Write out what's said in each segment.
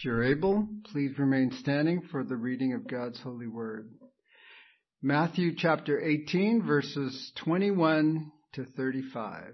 you're able, please remain standing for the reading of God's holy word. Matthew chapter 18, verses 21 to 35.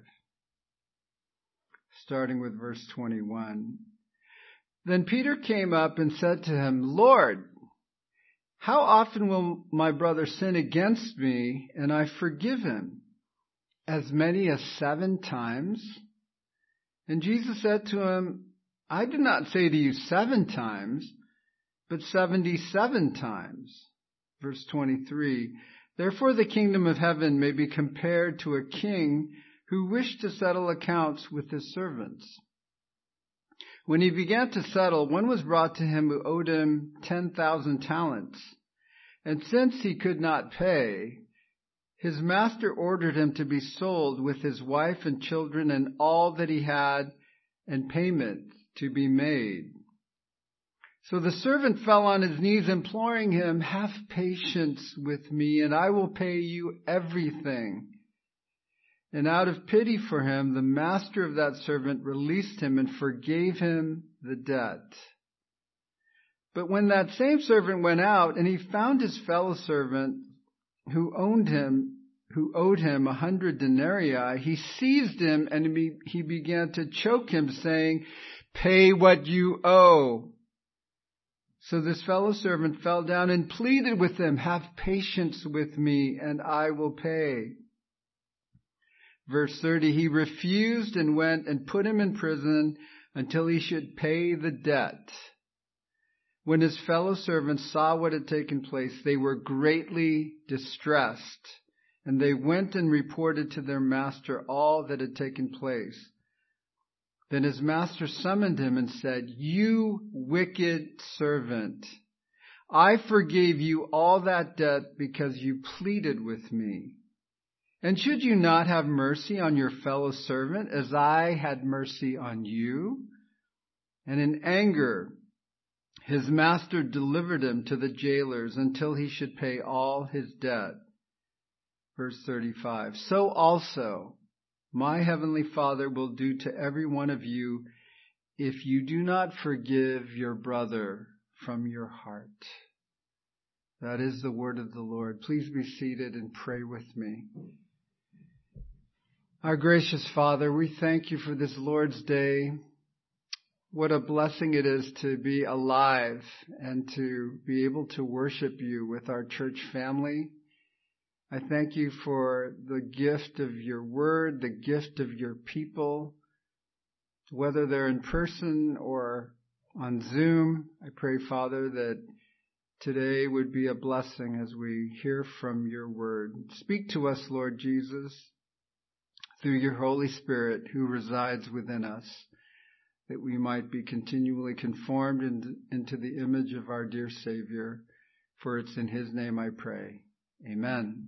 Starting with verse 21. Then Peter came up and said to him, Lord, how often will my brother sin against me and I forgive him? As many as 7 times? And Jesus said to him, I did not say to you 7 times, but 77 times. Verse 23, therefore the kingdom of heaven may be compared to a king who wished to settle accounts with his servants. When he began to settle, one was brought to him who owed him 10,000 talents. And since he could not pay, his master ordered him to be sold with his wife and children and all that he had, and payment to be made. So the servant fell on his knees, imploring him, have patience with me, and I will pay you everything. And out of pity for him, the master of that servant released him and forgave him the debt. But when that same servant went out, and he found his fellow servant who owed him 100 denarii, he seized him and he began to choke him, saying, pay what you owe. So this fellow servant fell down and pleaded with him, have patience with me and I will pay. Verse 30, he refused and went and put him in prison until he should pay the debt. When his fellow servants saw what had taken place, they were greatly distressed, and they went and reported to their master all that had taken place. Then his master summoned him and said, you wicked servant, I forgave you all that debt because you pleaded with me. And should you not have mercy on your fellow servant as I had mercy on you? And in anger, his master delivered him to the jailers until he should pay all his debt. Verse 35, so also my heavenly Father will do to every one of you if you do not forgive your brother from your heart. That is the word of the Lord. Please be seated and pray with me. Our gracious Father, we thank you for this Lord's Day. What a blessing it is to be alive and to be able to worship you with our church family. I thank you for the gift of your word, the gift of your people, whether they're in person or on Zoom. I pray, Father, that today would be a blessing as we hear from your word. Speak to us, Lord Jesus, through your Holy Spirit who resides within us, that we might be continually conformed into the image of our dear Savior. For it's in his name I pray. Amen.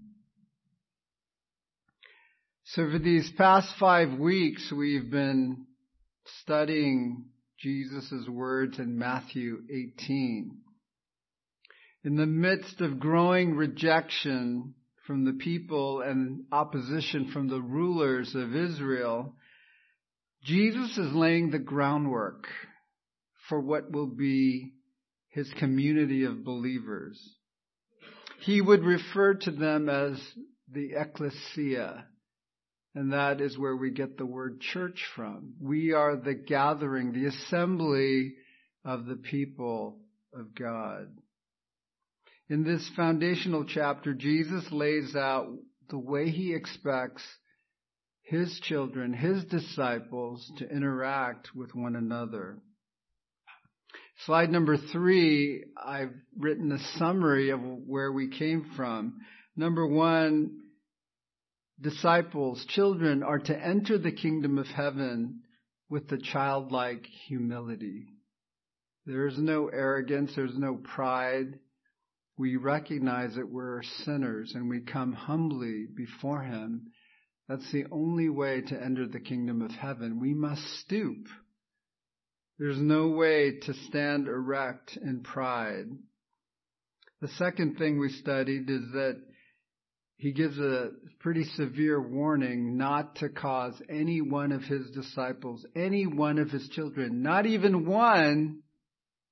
So for these past 5 weeks, we've been studying Jesus' words in Matthew 18. In the midst of growing rejection from the people and opposition from the rulers of Israel, Jesus is laying the groundwork for what will be his community of believers. He would refer to them as the ecclesia, and that is where we get the word church from. We are the gathering, the assembly of the people of God. In this foundational chapter, Jesus lays out the way he expects his children, his disciples, to interact with one another. Slide number 3, I've written a summary of where we came from. Number 1, disciples, children, are to enter the kingdom of heaven with the childlike humility. There is no arrogance, there's no pride. We recognize that we're sinners and we come humbly before him. That's the only way to enter the kingdom of heaven. We must stoop. There's no way to stand erect in pride. The second thing we studied is that he gives a pretty severe warning not to cause any one of his disciples, any one of his children, not even one,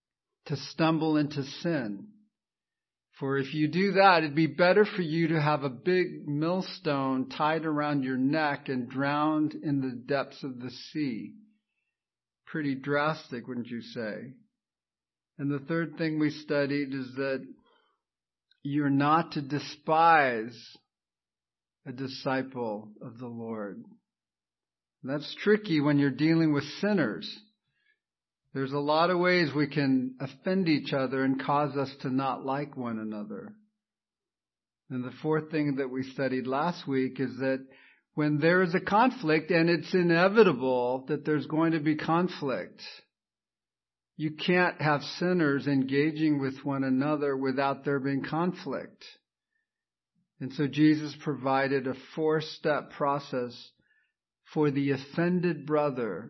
to stumble into sin. For if you do that, it'd be better for you to have a big millstone tied around your neck and drowned in the depths of the sea. Pretty drastic, wouldn't you say? And the third thing we studied is that you're not to despise a disciple of the Lord. That's tricky when you're dealing with sinners. There's a lot of ways we can offend each other and cause us to not like one another. And the fourth thing that we studied last week is that when there is a conflict, and it's inevitable that there's going to be conflict, you can't have sinners engaging with one another without there being conflict. And so Jesus provided a 4-step process for the offended brother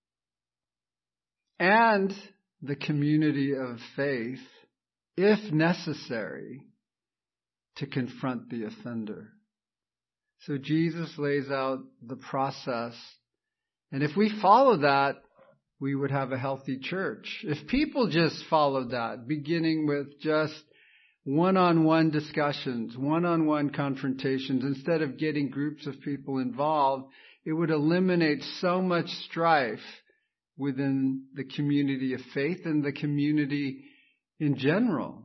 and the community of faith, if necessary, to confront the offender. So Jesus lays out the process, and if we follow that, we would have a healthy church. If people just followed that, beginning with just one-on-one discussions, one-on-one confrontations, instead of getting groups of people involved, it would eliminate so much strife within the community of faith and the community in general.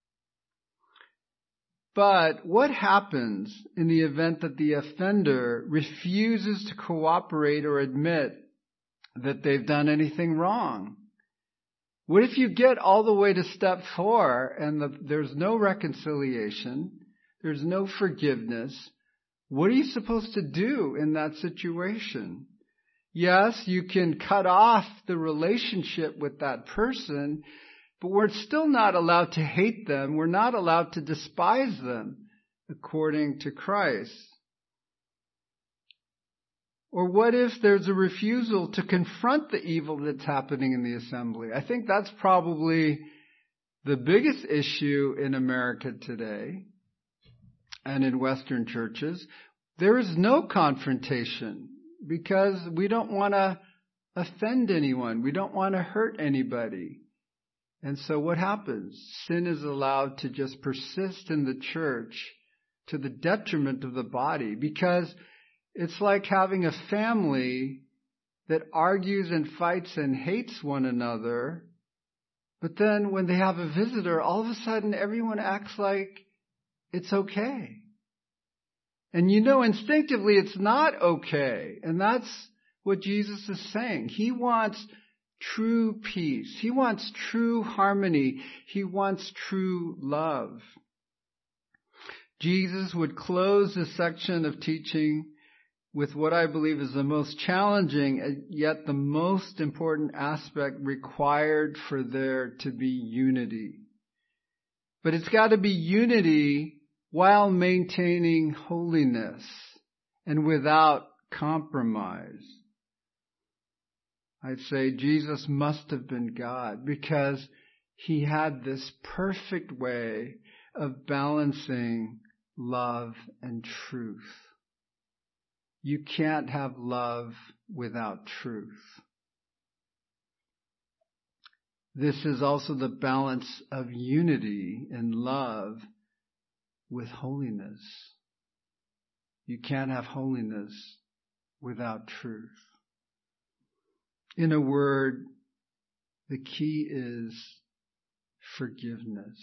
But what happens in the event that the offender refuses to cooperate or admit that they've done anything wrong? What if you get all the way to step 4 and there's no reconciliation, there's no forgiveness? What are you supposed to do in that situation? Yes, you can cut off the relationship with that person, but we're still not allowed to hate them. We're not allowed to despise them according to Christ. Or what if there's a refusal to confront the evil that's happening in the assembly? I think that's probably the biggest issue in America today and in Western churches. There is no confrontation because we don't want to offend anyone. We don't want to hurt anybody. And so what happens? Sin is allowed to just persist in the church to the detriment of the body, because it's like having a family that argues and fights and hates one another, but then when they have a visitor, all of a sudden everyone acts like it's okay. And you know instinctively it's not okay. And that's what Jesus is saying. He wants true peace. He wants true harmony. He wants true love. Jesus would close this section of teaching with what I believe is the most challenging and yet the most important aspect required for there to be unity. But it's got to be unity while maintaining holiness and without compromise. I'd say Jesus must have been God because he had this perfect way of balancing love and truth. You can't have love without truth. This is also the balance of unity and love with holiness. You can't have holiness without truth. In a word, the key is forgiveness.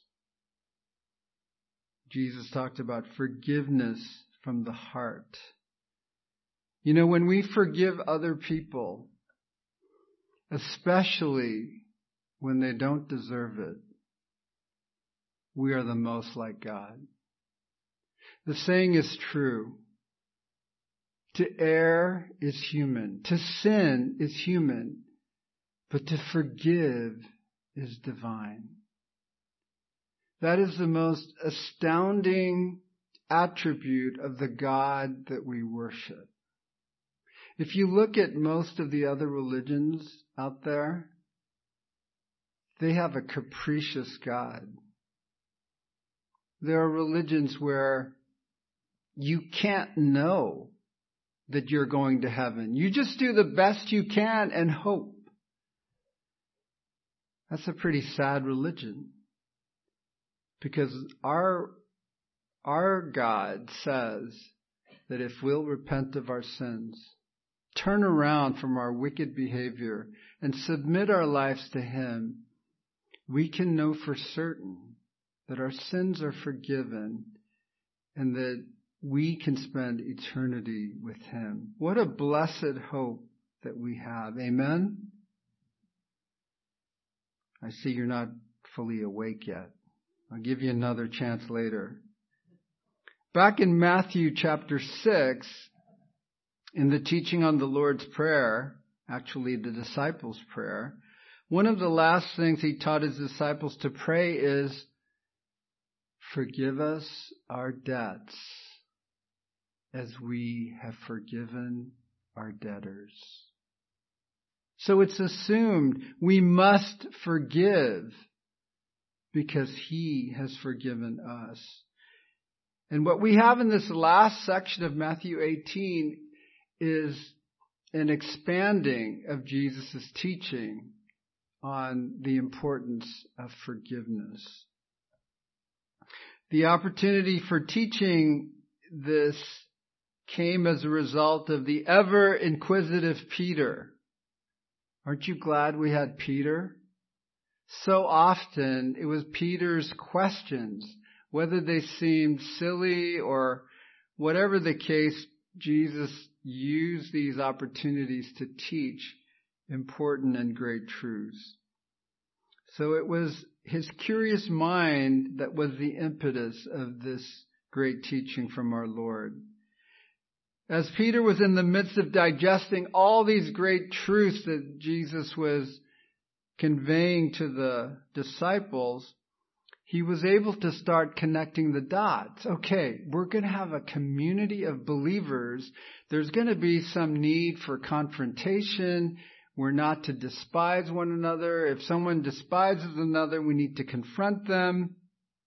Jesus talked about forgiveness from the heart. You know, when we forgive other people, especially when they don't deserve it, we are the most like God. The saying is true. To err is human. To sin is human. But to forgive is divine. That is the most astounding attribute of the God that we worship. If you look at most of the other religions out there, they have a capricious God. There are religions where you can't know that you're going to heaven. You just do the best you can and hope. That's a pretty sad religion. Because our God says that if we'll repent of our sins, turn around from our wicked behavior, and submit our lives to Him, we can know for certain that our sins are forgiven and that we can spend eternity with Him. What a blessed hope that we have. Amen? I see you're not fully awake yet. I'll give you another chance later. Back in Matthew chapter 6, in the teaching on the Lord's Prayer, actually the disciples' prayer, one of the last things He taught His disciples to pray is, forgive us our debts as we have forgiven our debtors. So it's assumed we must forgive because He has forgiven us. And what we have in this last section of Matthew 18 is an expanding of Jesus' teaching on the importance of forgiveness. The opportunity for teaching this came as a result of the ever inquisitive Peter. Aren't you glad we had Peter? So often it was Peter's questions, whether they seemed silly or whatever the case, Jesus used these opportunities to teach important and great truths. So it was his curious mind that was the impetus of this great teaching from our Lord. As Peter was in the midst of digesting all these great truths that Jesus was conveying to the disciples, he was able to start connecting the dots. Okay, we're going to have a community of believers. There's going to be some need for confrontation. We're not to despise one another. If someone despises another, we need to confront them.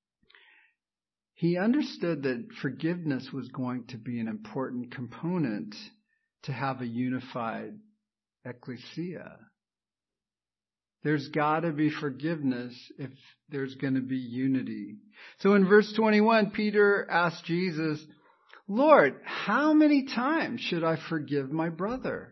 He understood that forgiveness was going to be an important component to have a unified ecclesia. There's got to be forgiveness if there's going to be unity. So in verse 21, Peter asked Jesus, Lord, how many times should I forgive my brother?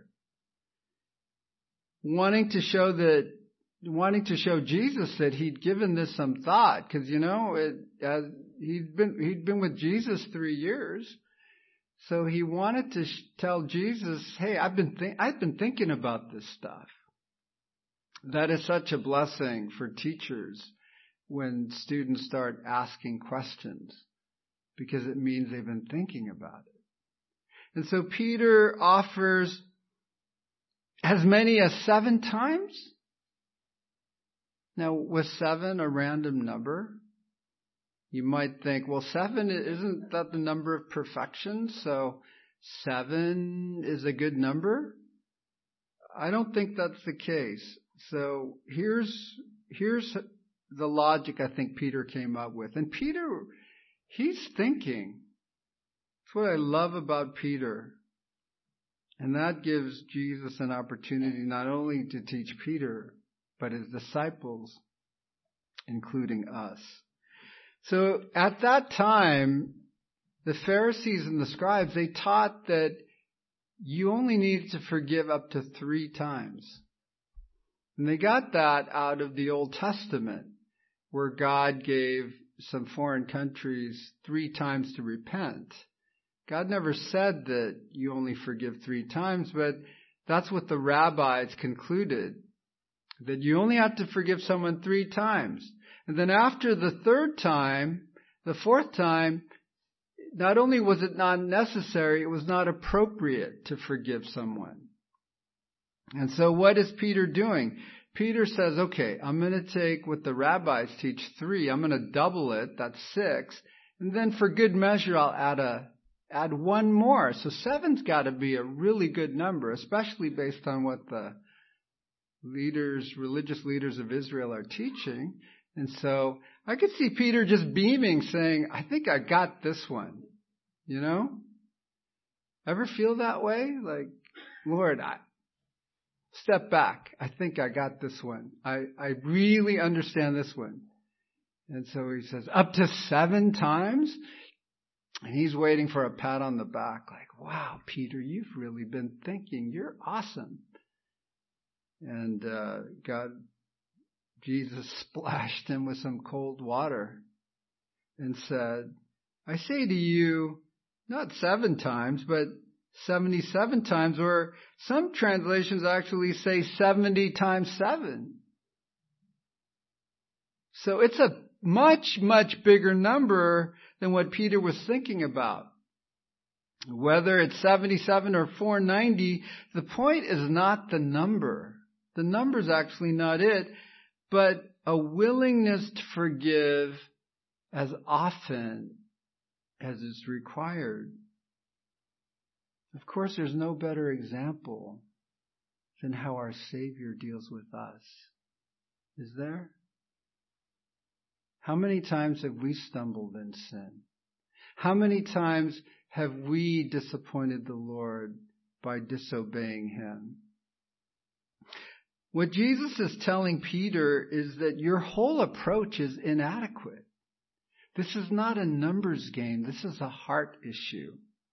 Wanting to show Jesus that he'd given this some thought, because he'd been with Jesus 3 years, so he wanted to tell Jesus, "Hey, I've been thinking about this stuff." That is such a blessing for teachers when students start asking questions, because it means they've been thinking about it. And so Peter offers as many as 7 times. Now, was 7 a random number? You might think, well, 7, isn't that the number of perfection? So 7 is a good number? I don't think that's the case. So here's the logic I think Peter came up with. And Peter, he's thinking. That's what I love about Peter. And that gives Jesus an opportunity not only to teach Peter, but his disciples, including us. So at that time, the Pharisees and the scribes, they taught that you only needed to forgive up to 3 times. And they got that out of the Old Testament, where God gave some foreign countries 3 times to repent. God never said that you only forgive 3 times, but that's what the rabbis concluded, that you only have to forgive someone 3 times. And then after the 3rd time, the 4th time, not only was it not necessary, it was not appropriate to forgive someone. And so what is Peter doing? Peter says, okay, I'm going to take what the rabbis teach 3. I'm going to double it. That's 6. And then for good measure, I'll add 1 more. So 7's got to be a really good number, especially based on what the religious leaders of Israel are teaching. And so I could see Peter just beaming, saying, I think I got this one. You know? Ever feel that way? Like, Lord, step back. I think I got this one. I really understand this one. And so he says, up to 7 times? And he's waiting for a pat on the back, like, wow, Peter, you've really been thinking. You're awesome. And Jesus splashed him with some cold water and said, I say to you, not 7 times, but 77 times, or some translations actually say 70 times 7. So it's a much, much bigger number than what Peter was thinking about. Whether it's 77 or 490, the point is not the number. The number's actually not it, but a willingness to forgive as often as is required. Of course, there's no better example than how our Savior deals with us. Is there? How many times have we stumbled in sin? How many times have we disappointed the Lord by disobeying Him? What Jesus is telling Peter is that your whole approach is inadequate. This is not a numbers game. This is a heart issue.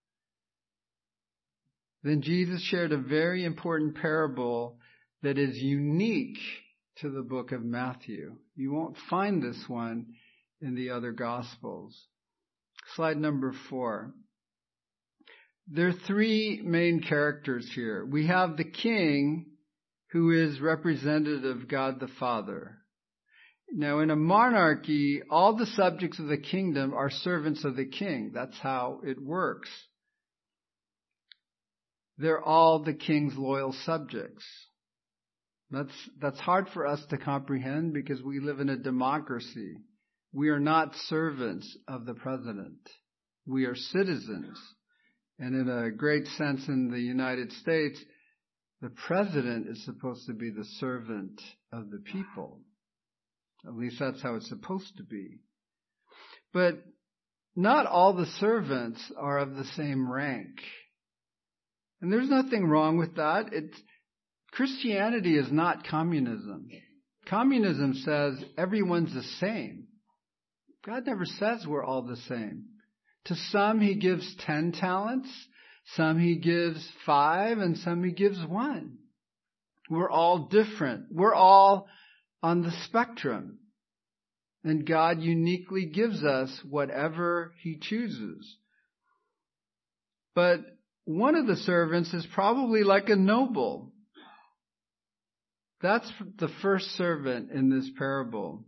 Then Jesus shared a very important parable that is unique to the book of Matthew. You won't find this one in the other Gospels. Slide number 4. There are 3 main characters here. We have the king, who is representative of God the Father. Now, in a monarchy, all the subjects of the kingdom are servants of the king. That's how it works. They're all the king's loyal subjects. That's hard for us to comprehend because we live in a democracy. We are not servants of the president. We are citizens. And in a great sense in the United States, the president is supposed to be the servant of the people. At least that's how it's supposed to be. But not all the servants are of the same rank. And there's nothing wrong with that. Christianity is not communism. Communism says everyone's the same. God never says we're all the same. To some He gives 10 talents, some He gives 5, and some He gives 1. We're all different. We're all on the spectrum. And God uniquely gives us whatever He chooses. But one of the servants is probably like a noble. That's the first servant in this parable.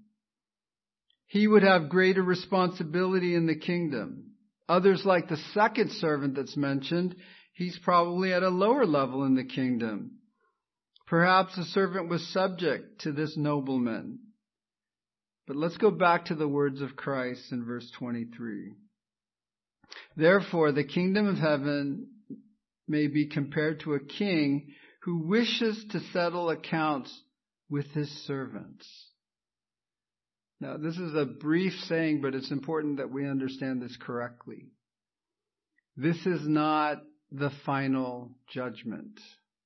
He would have greater responsibility in the kingdom. Others, like the second servant that's mentioned, he's probably at a lower level in the kingdom. Perhaps the servant was subject to this nobleman. But let's go back to the words of Christ in verse 23. Therefore, the kingdom of heaven may be compared to a king who wishes to settle accounts with his servants. Now, this is a brief saying, but it's important that we understand this correctly. This is not the final judgment.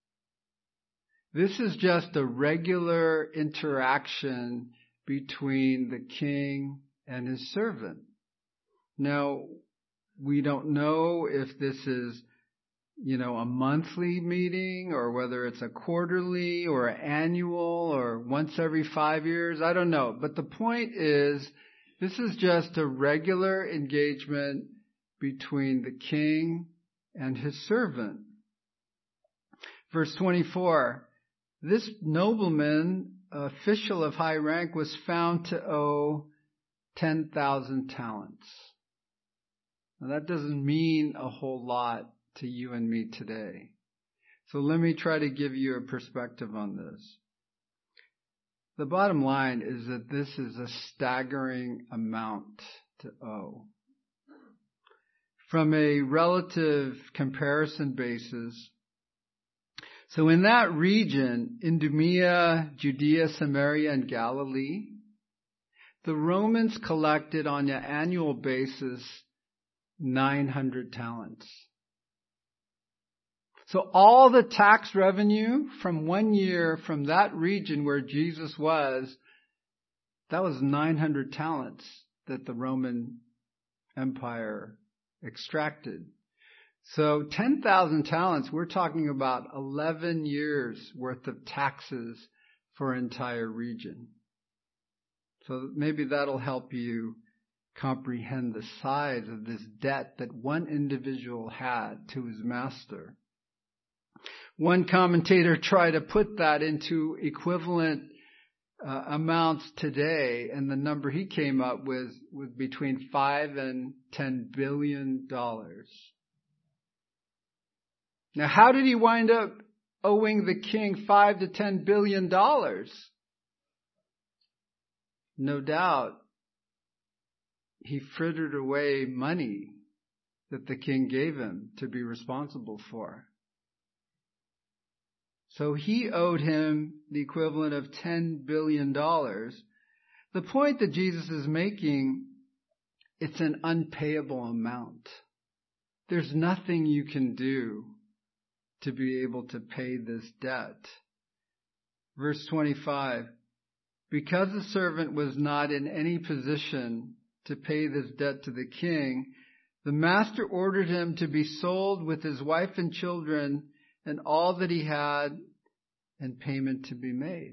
This is just a regular interaction between the king and his servant. Now, we don't know if this is, a monthly meeting or whether it's a quarterly or an annual or once every 5 years. I don't know. But the point is, this is just a regular engagement between the king and his servant. Verse 24, this nobleman, official of high rank, was found to owe 10,000 talents. Now that doesn't mean a whole lot to you and me today. So let me try to give you a perspective on this. The bottom line is that this is a staggering amount to owe. From a relative comparison basis, so in that region, Idumea, Judea, Samaria, and Galilee, the Romans collected on an annual basis 900 talents. So all the tax revenue from 1 year from that region where Jesus was, that was 900 talents that the Roman Empire extracted. So 10,000 talents, we're talking about 11 years worth of taxes for an entire region. So maybe that'll help you comprehend the size of this debt that one individual had to his master. One commentator tried to put that into equivalent amounts today, and the number he came up with was between $5 and $10 billion. Now, how did he wind up owing the king $5 to $10 billion? No doubt, he frittered away money that the king gave him to be responsible for. So he owed him the equivalent of $10 billion. The point that Jesus is making, it's an unpayable amount. There's nothing you can do to be able to pay this debt. Verse 25, because the servant was not in any position to pay this debt to the king, the master ordered him to be sold with his wife and children and all that he had, and payment to be made.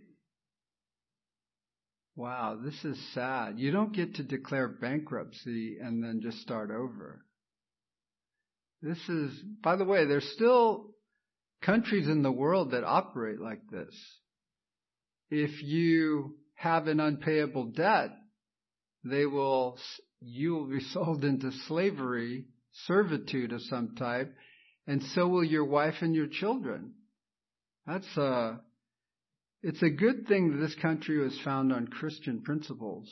Wow, this is sad. You don't get to declare bankruptcy and then just start over. This is, by the way, there's still countries in the world that operate like this. If you have an unpayable debt, you will be sold into slavery, servitude of some type, and so will your wife and your children. It's a good thing that this country was found on Christian principles,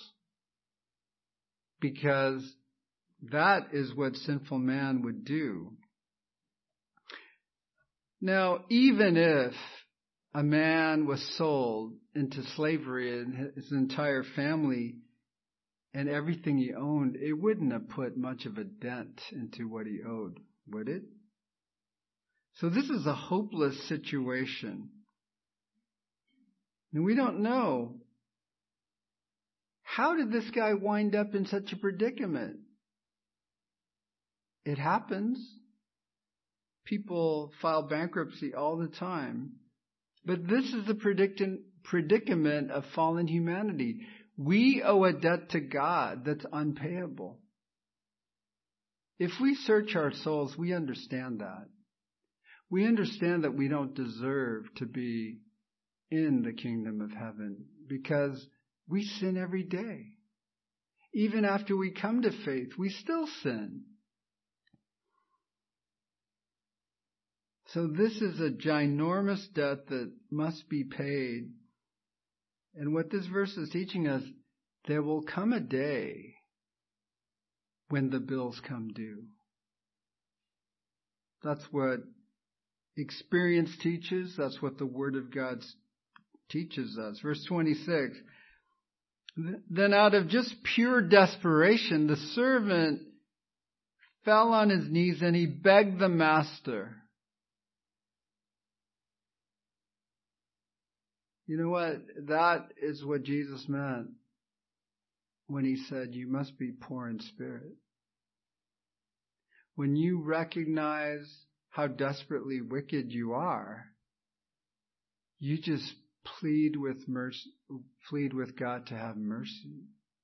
because that is what sinful man would do. Now, even if a man was sold into slavery and his entire family and everything he owned, it wouldn't have put much of a dent into what he owed, would it? So this is a hopeless situation. And we don't know, how did this guy wind up in such a predicament? It happens. People file bankruptcy all the time. But this is the predicament of fallen humanity. We owe a debt to God that's unpayable. If we search our souls, we understand that. We understand that we don't deserve to be in the kingdom of heaven because we sin every day. Even after we come to faith, we still sin. So this is a ginormous debt that must be paid. And what this verse is teaching us, there will come a day when the bills come due. That's what experience teaches. That's what the Word of God teaches us. Verse 26, then out of just pure desperation, the servant fell on his knees and he begged the master. You know what? That is what Jesus meant when he said, you must be poor in spirit. When you recognize how desperately wicked you are, you just plead with mercy, plead with God to have mercy.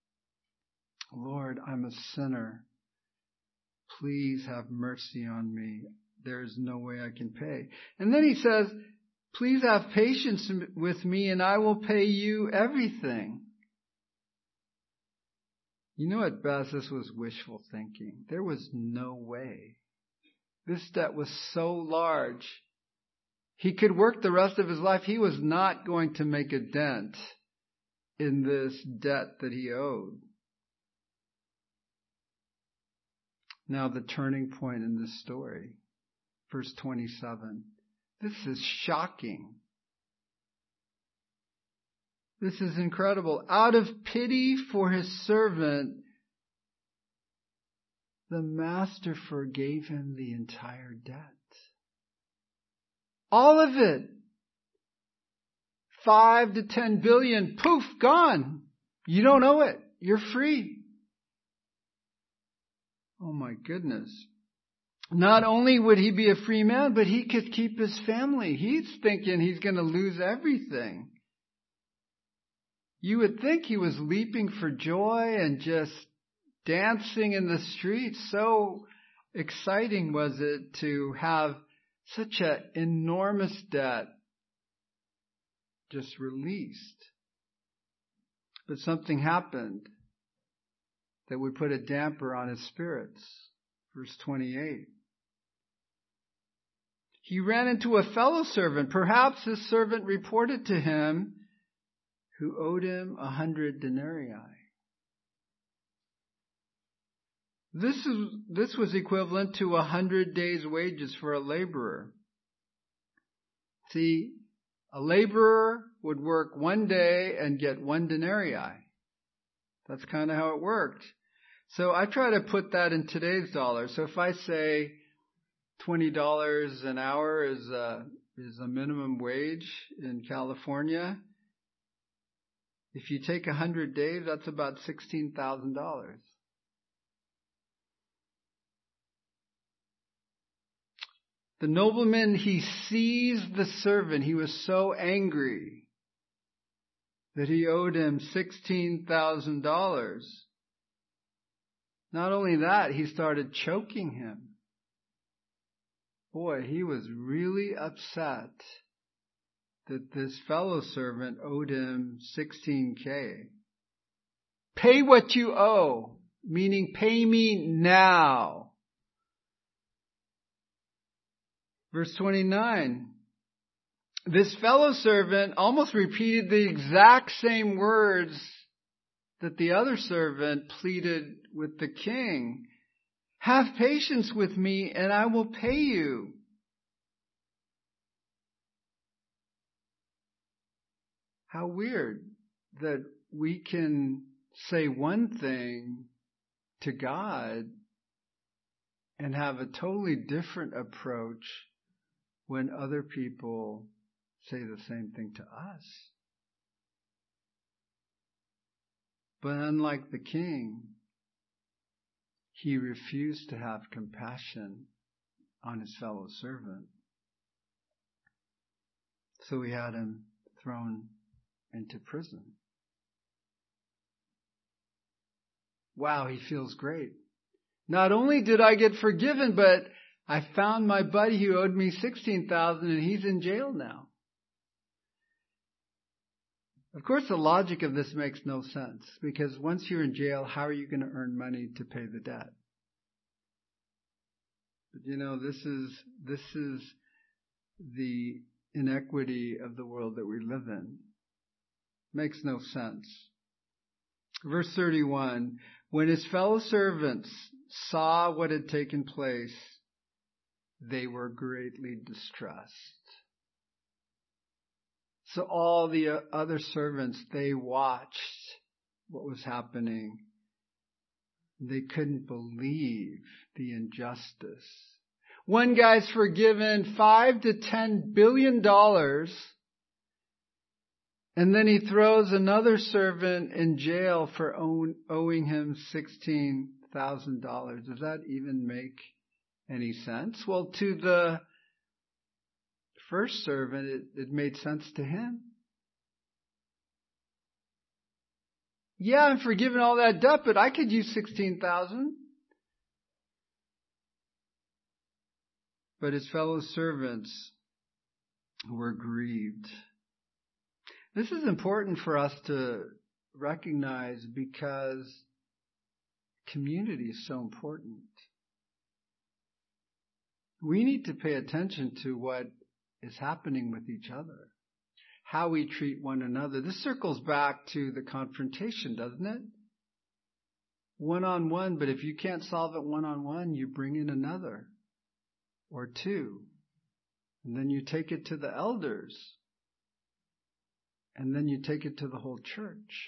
Lord, I'm a sinner. Please have mercy on me. There is no way I can pay. And then he says, please have patience with me and I will pay you everything. You know, at best, this was wishful thinking. There was no way. This debt was so large. He could work the rest of his life. He was not going to make a dent in this debt that he owed. Now, the turning point in this story, verse 27. This is shocking. This is incredible. Out of pity for his servant, the master forgave him the entire debt. All of it. 5 to 10 billion, poof, gone. You don't owe it. You're free. Oh my goodness. Not only would he be a free man, but he could keep his family. He's thinking he's going to lose everything. You would think he was leaping for joy and just dancing in the streets. So exciting was it to have such an enormous debt just released. But something happened that would put a damper on his spirits. Verse 28. He ran into a fellow servant. Perhaps his servant reported to him who owed him 100 denarii. This was equivalent to 100 days' wages for a laborer. See, a laborer would work 1 day and get 1 denarii. That's kind of how it worked. So I try to put that in today's dollars. So if I say $20 an hour is a minimum wage in California, if you take 100 days, that's about $16,000. The nobleman, he seized the servant. He was so angry that he owed him $16,000. Not only that, he started choking him. Boy, he was really upset that this fellow servant owed him $16K. Pay what you owe, meaning pay me now. Verse 29, this fellow servant almost repeated the exact same words that the other servant pleaded with the king. Have patience with me and I will pay you. How weird that we can say one thing to God and have a totally different approach when other people say the same thing to us. But unlike the king, he refused to have compassion on his fellow servant. So he had him thrown into prison. Wow, he feels great. Not only did I get forgiven, but I found my buddy who owed me $16,000 and he's in jail now. Of course, the logic of this makes no sense because once you're in jail, how are you going to earn money to pay the debt? But this is the inequity of the world that we live in. Makes no sense. Verse 31, when his fellow servants saw what had taken place, they were greatly distressed. So all the other servants, they watched what was happening. They couldn't believe the injustice. One guy's forgiven $5 to $10 billion, and then he throws another servant in jail for owing him $16,000. Does that even make any sense? Well, to the first servant, it made sense to him. Yeah, I'm forgiven all that debt, but I could use $16,000. But his fellow servants were grieved. This is important for us to recognize because community is so important. We need to pay attention to what is happening with each other, how we treat one another. This circles back to the confrontation, doesn't it? One-on-one, but if you can't solve it one-on-one, you bring in another or two. And then you take it to the elders. And then you take it to the whole church.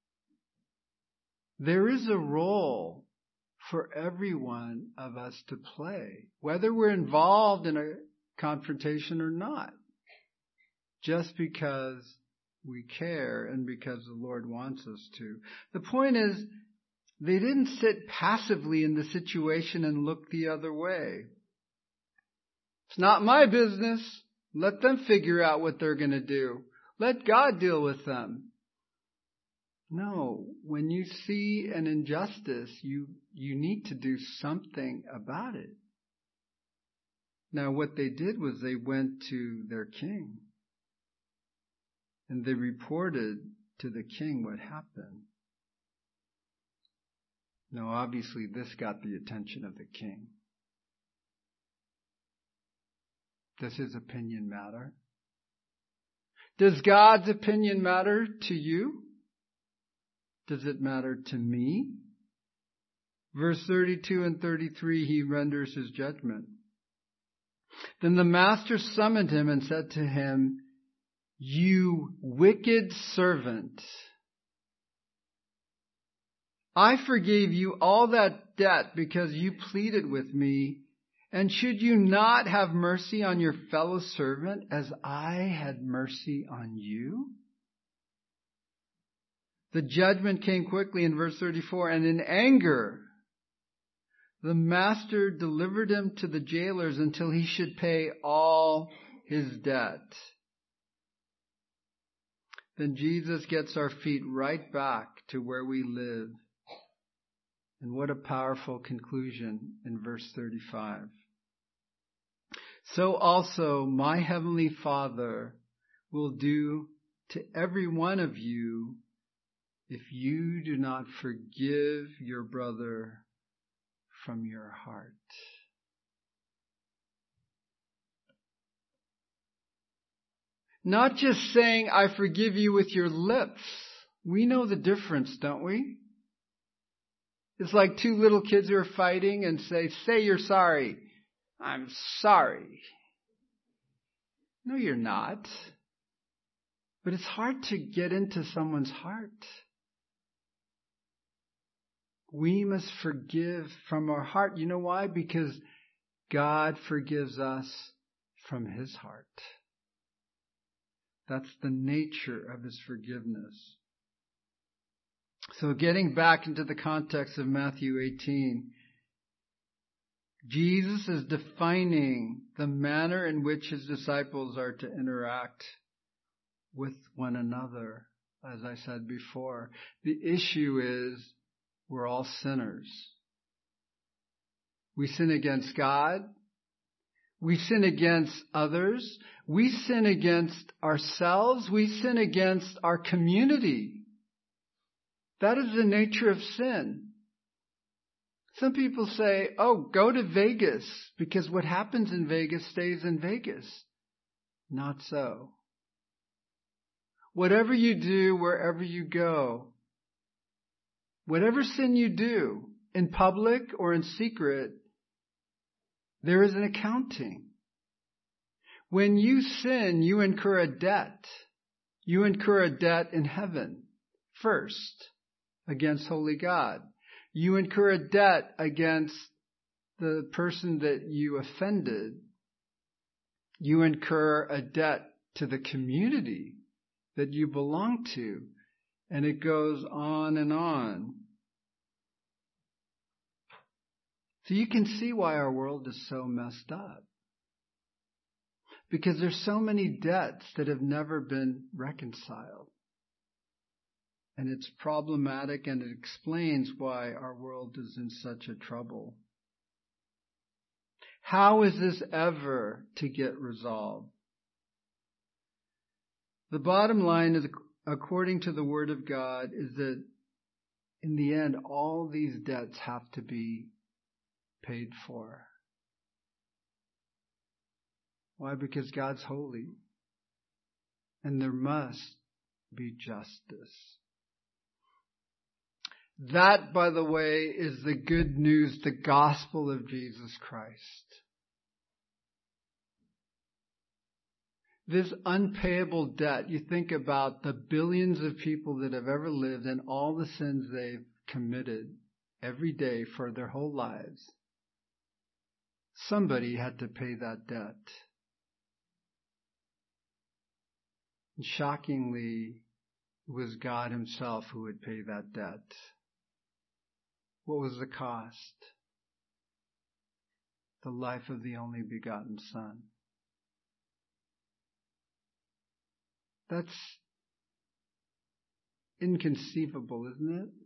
There is a role for every one of us to play. Whether we're involved in a confrontation or not. Just because we care and because the Lord wants us to. The point is, they didn't sit passively in the situation and look the other way. It's not my business. Let them figure out what they're going to do. Let God deal with them. No, when you see an injustice, you need to do something about it. Now, what they did was they went to their king. And they reported to the king what happened. Now, obviously, this got the attention of the king. Does his opinion matter? Does God's opinion matter to you? Does it matter to me? Verse 32 and 33, he renders his judgment. Then the master summoned him and said to him, "You wicked servant, I forgave you all that debt because you pleaded with me. And should you not have mercy on your fellow servant as I had mercy on you?" The judgment came quickly in verse 34, and in anger, the master delivered him to the jailers until he should pay all his debt. Then Jesus gets our feet right back to where we live. And what a powerful conclusion in verse 35. So also my heavenly Father will do to every one of you if you do not forgive your brother from your heart. Not just saying, "I forgive you" with your lips. We know the difference, don't we? It's like two little kids who are fighting and say you're sorry. "I'm sorry." No, you're not. But it's hard to get into someone's heart. We must forgive from our heart. You know why? Because God forgives us from his heart. That's the nature of his forgiveness. So getting back into the context of Matthew 18, Jesus is defining the manner in which his disciples are to interact with one another, as I said before. The issue is we're all sinners. We sin against God. We sin against others. We sin against ourselves. We sin against our community. That is the nature of sin. Some people say, "Oh, go to Vegas because what happens in Vegas stays in Vegas." Not so. Whatever you do, wherever you go, whatever sin you do, in public or in secret, there is an accounting. When you sin, you incur a debt. You incur a debt in heaven first against holy God. You incur a debt against the person that you offended. You incur a debt to the community that you belong to. And it goes on and on. So you can see why our world is so messed up. Because there's so many debts that have never been reconciled. And it's problematic, and it explains why our world is in such a trouble. How is this ever to get resolved? The bottom line is, according to the Word of God, is that in the end, all these debts have to be paid for. Why? Because God's holy. And there must be justice. That, by the way, is the good news, the gospel of Jesus Christ. This unpayable debt, you think about the billions of people that have ever lived and all the sins they've committed every day for their whole lives. Somebody had to pay that debt. And shockingly, it was God himself who would pay that debt. What was the cost? The life of the only begotten Son. That's inconceivable, isn't it?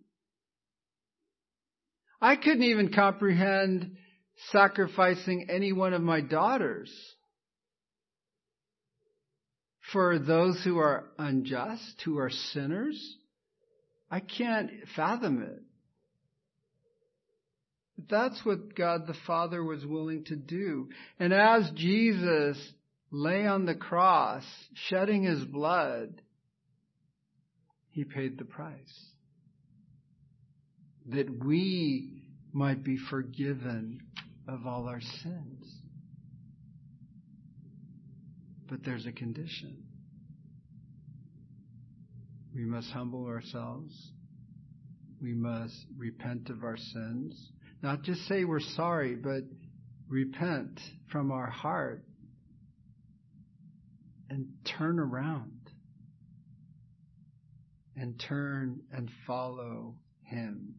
I couldn't even comprehend sacrificing any one of my daughters for those who are unjust, who are sinners. I can't fathom it. But that's what God the Father was willing to do. And as Jesus lay on the cross, shedding his blood, he paid the price. That we might be forgiven of all our sins. But there's a condition. We must humble ourselves. We must repent of our sins. Not just say we're sorry, but repent from our heart and turn around and turn and follow him.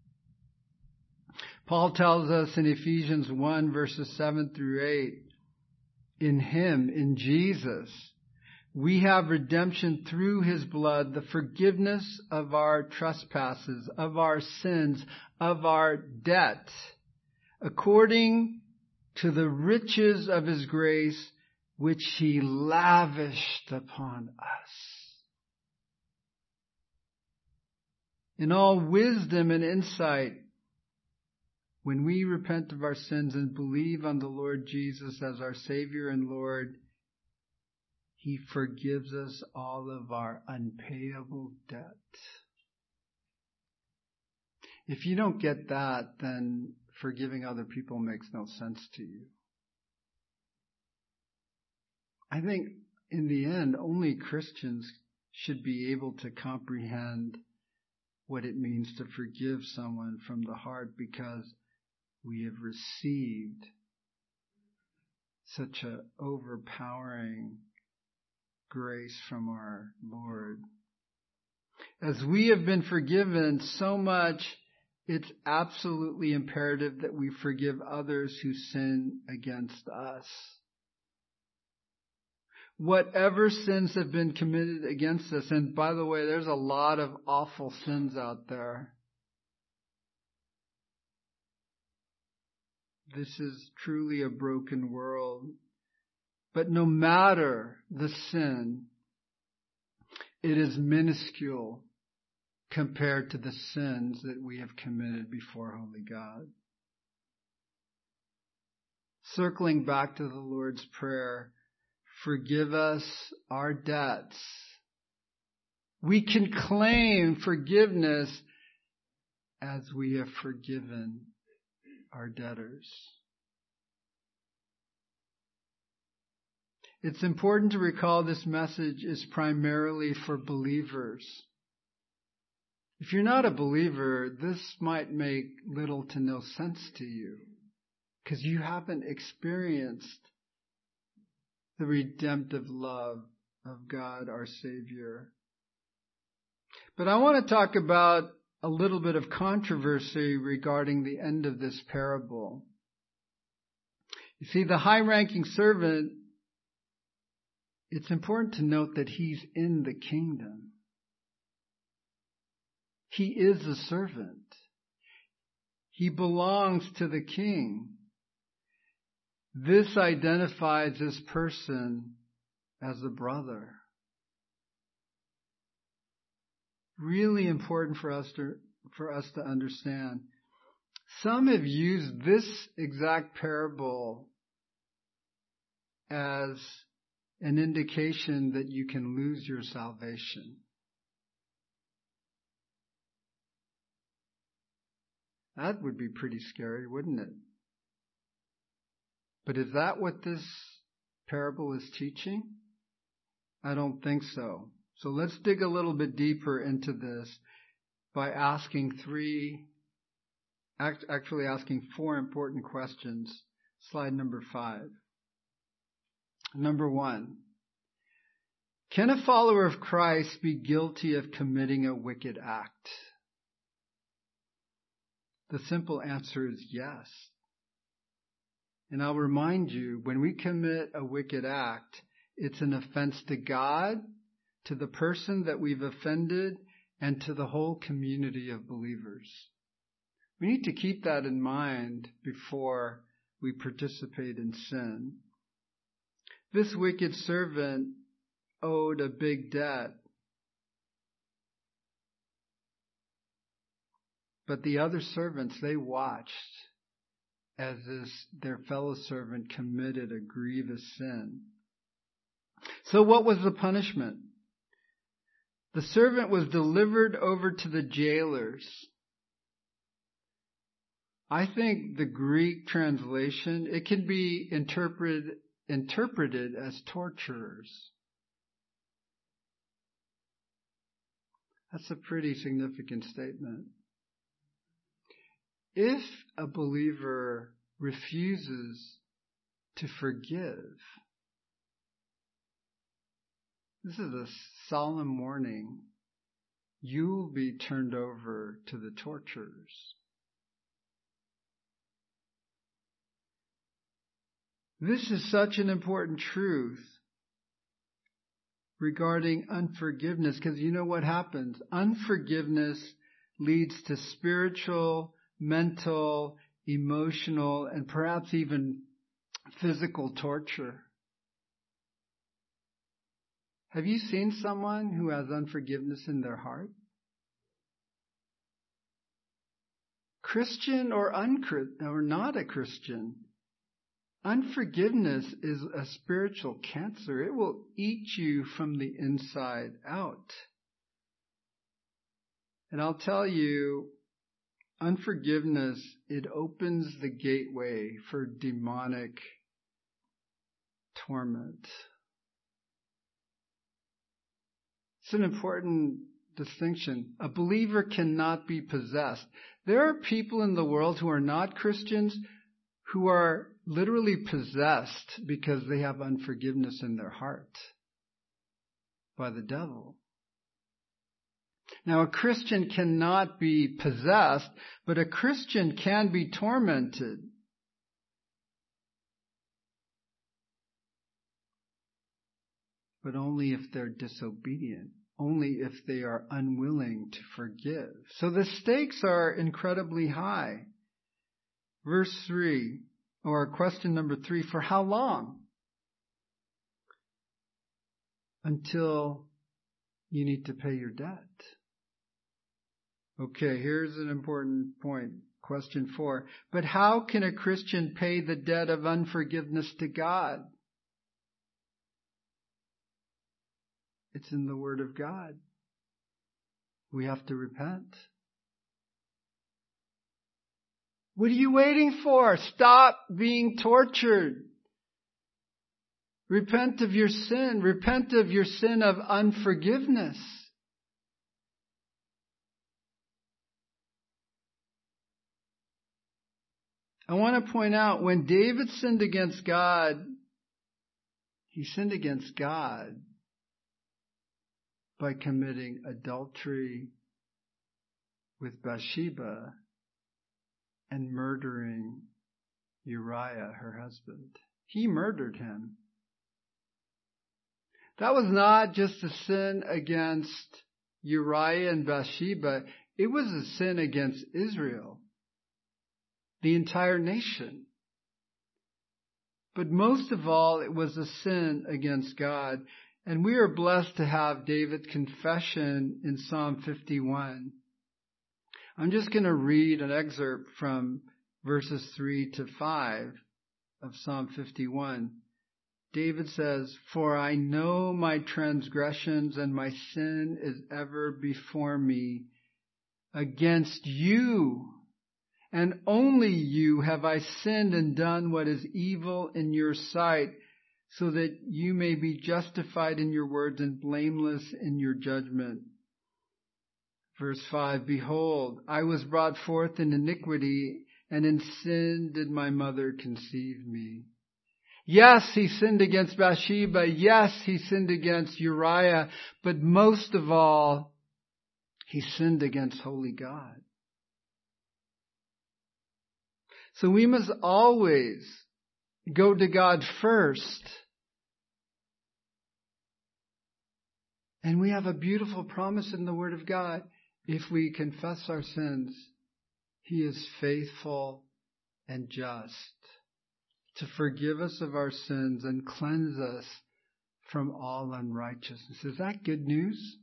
Paul tells us in Ephesians 1 verses 7 through 8, in him, in Jesus, we have redemption through his blood, the forgiveness of our trespasses, of our sins, of our debt, according to the riches of his grace, which he lavished upon us. In all wisdom and insight, when we repent of our sins and believe on the Lord Jesus as our Savior and Lord, he forgives us all of our unpayable debt. If you don't get that, then forgiving other people makes no sense to you. I think in the end, only Christians should be able to comprehend what it means to forgive someone from the heart, because we have received such an overpowering grace from our Lord. As we have been forgiven so much, it's absolutely imperative that we forgive others who sin against us. Whatever sins have been committed against us, and by the way, there's a lot of awful sins out there. This is truly a broken world. But no matter the sin, it is minuscule compared to the sins that we have committed before Holy God. Circling back to the Lord's Prayer, forgive us our debts. We can claim forgiveness as we have forgiven our debtors. It's important to recall this message is primarily for believers. If you're not a believer, this might make little to no sense to you, because you haven't experienced the redemptive love of God, our Savior. But I want to talk about a little bit of controversy regarding the end of this parable. You see, the high-ranking servant, it's important to note that he's in the kingdom. He is a servant. He belongs to the king. This identifies this person as a brother. Really important for us to understand. Some have used this exact parable as an indication that you can lose your salvation. That would be pretty scary, wouldn't it? But is that what this parable is teaching? I don't think so. So let's dig a little bit deeper into this by asking asking four important questions. Slide number 5. Number 1, Can a follower of Christ be guilty of committing a wicked act? The simple answer is yes. And I'll remind you, when we commit a wicked act, it's an offense to God, to the person that we've offended, and to the whole community of believers. We need to keep that in mind before we participate in sin. This wicked servant owed a big debt. But the other servants, they watched as their fellow servant committed a grievous sin. So what was the punishment? The servant was delivered over to the jailers. I think the Greek translation, it can be interpreted as torturers. That's a pretty significant statement. If a believer refuses to forgive, this is a solemn warning. You will be turned over to the torturers. This is such an important truth regarding unforgiveness, because you know what happens? Unforgiveness leads to spiritual, mental, emotional, and perhaps even physical torture. Have you seen someone who has unforgiveness in their heart? Christian or not a Christian, unforgiveness is a spiritual cancer. It will eat you from the inside out. And I'll tell you, unforgiveness, it opens the gateway for demonic torment. It's an important distinction. A believer cannot be possessed. There are people in the world who are not Christians who are literally possessed because they have unforgiveness in their heart by the devil. Now, a Christian cannot be possessed, but a Christian can be tormented. But only if they're disobedient, only if they are unwilling to forgive. So the stakes are incredibly high. Verse 3, or question number 3, for how long? Until you need to pay your debt. Okay, here's an important point. Question 4. But how can a Christian pay the debt of unforgiveness to God? It's in the Word of God. We have to repent. What are you waiting for? Stop being tortured. Repent of your sin. Repent of your sin of unforgiveness. I want to point out, when David sinned against God, he sinned against God by committing adultery with Bathsheba and murdering Uriah, her husband. He murdered him. That was not just a sin against Uriah and Bathsheba. It was a sin against Israel, the entire nation. But most of all, it was a sin against God. And we are blessed to have David's confession in Psalm 51. I'm just going to read an excerpt from verses 3 to 5 of Psalm 51. David says, "For I know my transgressions and my sin is ever before me. Against you and only you have I sinned and done what is evil in your sight, so that you may be justified in your words and blameless in your judgment." Verse 5, "Behold, I was brought forth in iniquity, and in sin did my mother conceive me. Yes, he sinned against Bathsheba. Yes, he sinned against Uriah. But most of all, he sinned against holy God. So we must always go to God first. And we have a beautiful promise in the Word of God. If we confess our sins, He is faithful and just to forgive us of our sins and cleanse us from all unrighteousness. Is that good news?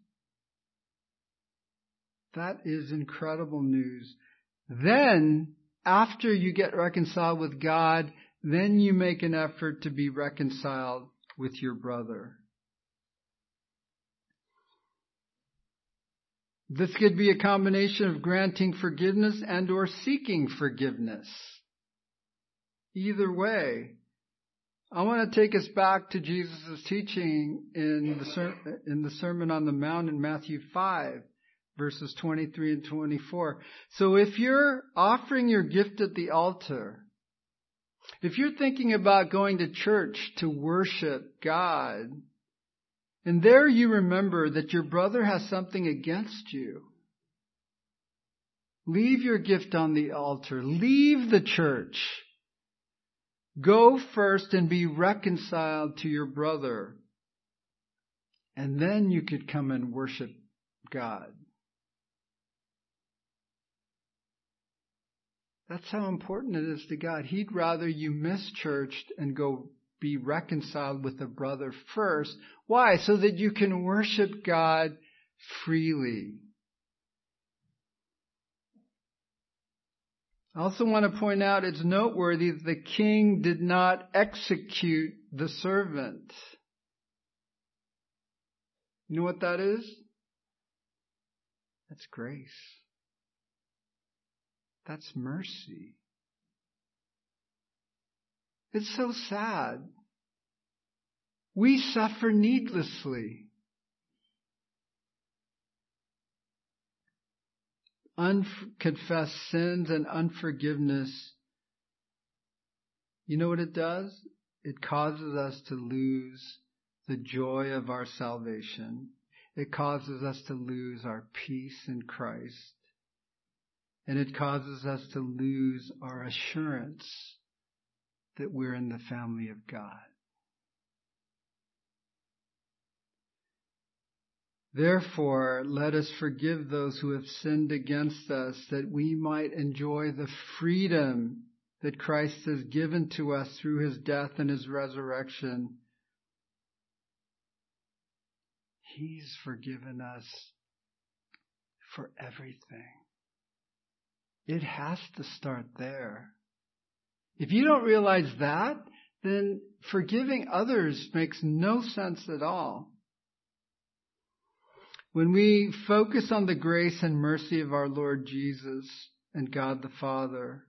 That is incredible news. Then, after you get reconciled with God, then you make an effort to be reconciled with your brother. This could be a combination of granting forgiveness and or seeking forgiveness. Either way, I want to take us back to Jesus' teaching in the Sermon on the Mount in Matthew 5, verses 23 and 24. So if you're offering your gift at the altar, if you're thinking about going to church to worship God, and there you remember that your brother has something against you, leave your gift on the altar. Leave the church. Go first and be reconciled to your brother. And then you could come and worship God. That's how important it is to God. He'd rather you miss church and go be reconciled with a brother first. Why? So that you can worship God freely. I also want to point out it's noteworthy that the king did not execute the servant. You know what that is? That's grace. That's mercy. It's so sad. We suffer needlessly. Unconfessed sins and unforgiveness, you know what it does? It causes us to lose the joy of our salvation. It causes us to lose our peace in Christ. And it causes us to lose our assurance that we're in the family of God. Therefore, let us forgive those who have sinned against us, that we might enjoy the freedom that Christ has given to us through His death and His resurrection. He's forgiven us for everything. It has to start there. If you don't realize that, then forgiving others makes no sense at all. When we focus on the grace and mercy of our Lord Jesus and God the Father,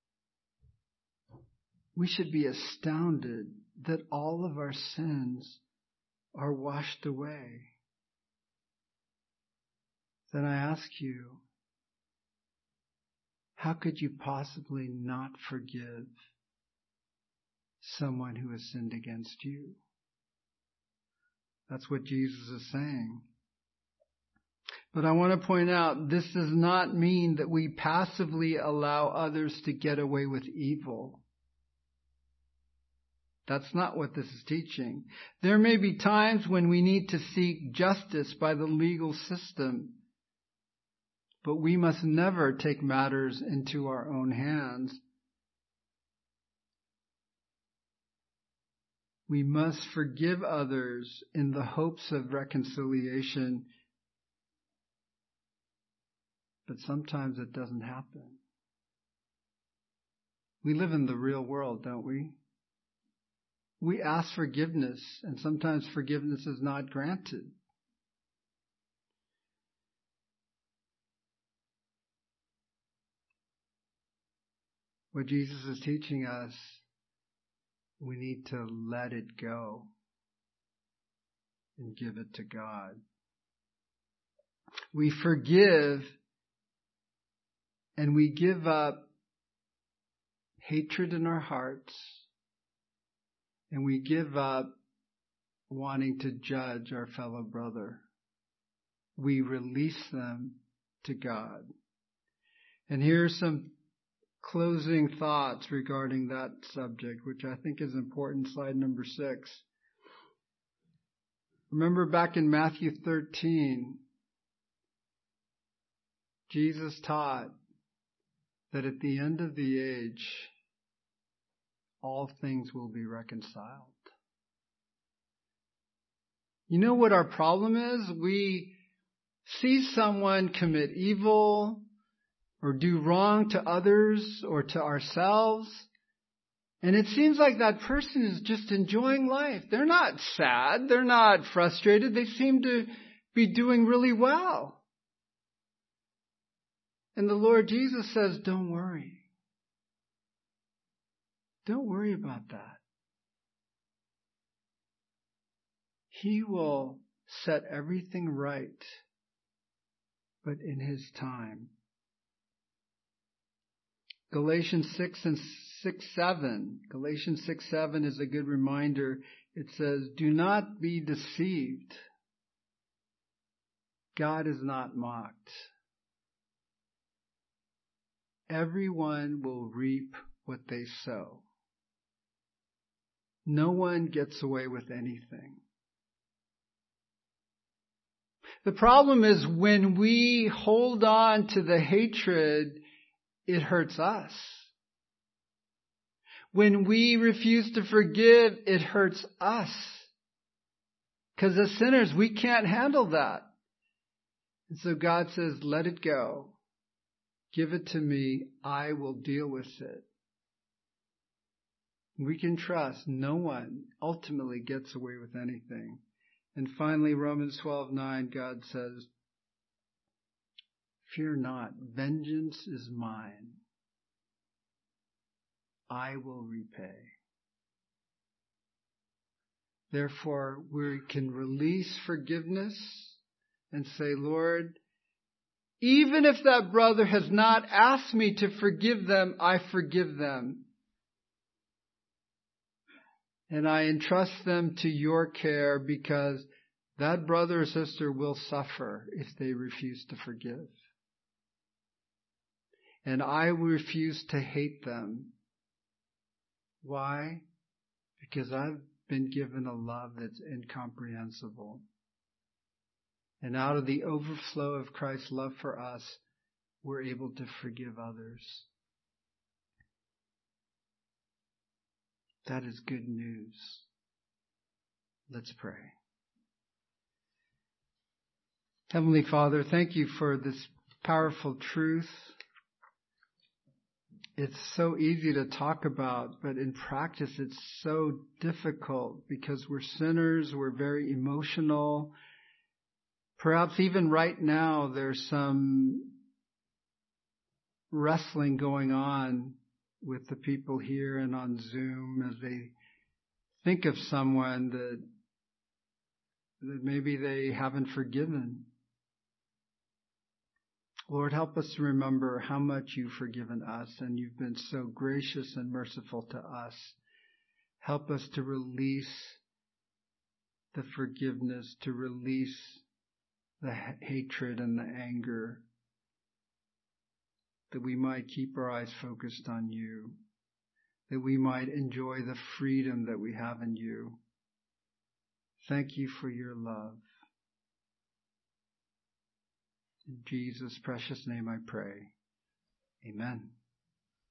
we should be astounded that all of our sins are washed away. Then I ask you, how could you possibly not forgive someone who has sinned against you? That's what Jesus is saying. But I want to point out, this does not mean that we passively allow others to get away with evil. That's not what this is teaching. There may be times when we need to seek justice by the legal system, but we must never take matters into our own hands. We must forgive others in the hopes of reconciliation. But sometimes it doesn't happen. We live in the real world, don't we? We ask forgiveness, and sometimes forgiveness is not granted. What Jesus is teaching us, we need to let it go and give it to God. We forgive and we give up hatred in our hearts and we give up wanting to judge our fellow brother. We release them to God. And here's some closing thoughts regarding that subject, which I think is important. Slide number 6. Remember back in Matthew 13, Jesus taught that at the end of the age, all things will be reconciled. You know what our problem is? We see someone commit evil or do wrong to others or to ourselves, and it seems like that person is just enjoying life. They're not sad. They're not frustrated. They seem to be doing really well. And the Lord Jesus says, don't worry. Don't worry about that. He will set everything right, but in His time. Galatians 6:7 is a good reminder. It says, do not be deceived. God is not mocked. Everyone will reap what they sow. No one gets away with anything. The problem is when we hold on to the hatred, it hurts us. When we refuse to forgive, it hurts us. Because as sinners, we can't handle that. And so God says, let it go. Give it to me. I will deal with it. We can trust no one ultimately gets away with anything. And finally, Romans 12:9, God says, fear not, vengeance is mine. I will repay. Therefore, we can release forgiveness and say, Lord, even if that brother has not asked me to forgive them, I forgive them. And I entrust them to your care because that brother or sister will suffer if they refuse to forgive. And I refuse to hate them. Why? Because I've been given a love that's incomprehensible. And out of the overflow of Christ's love for us, we're able to forgive others. That is good news. Let's pray. Heavenly Father, thank you for this powerful truth. It's so easy to talk about, but in practice it's so difficult because we're sinners, we're very emotional. Perhaps even right now there's some wrestling going on with the people here and on Zoom as they think of someone that maybe they haven't forgiven. Lord, help us to remember how much you've forgiven us and you've been so gracious and merciful to us. Help us to release the forgiveness, to release the hatred and the anger, that we might keep our eyes focused on you, that we might enjoy the freedom that we have in you. Thank you for your love. In Jesus' precious name I pray. Amen.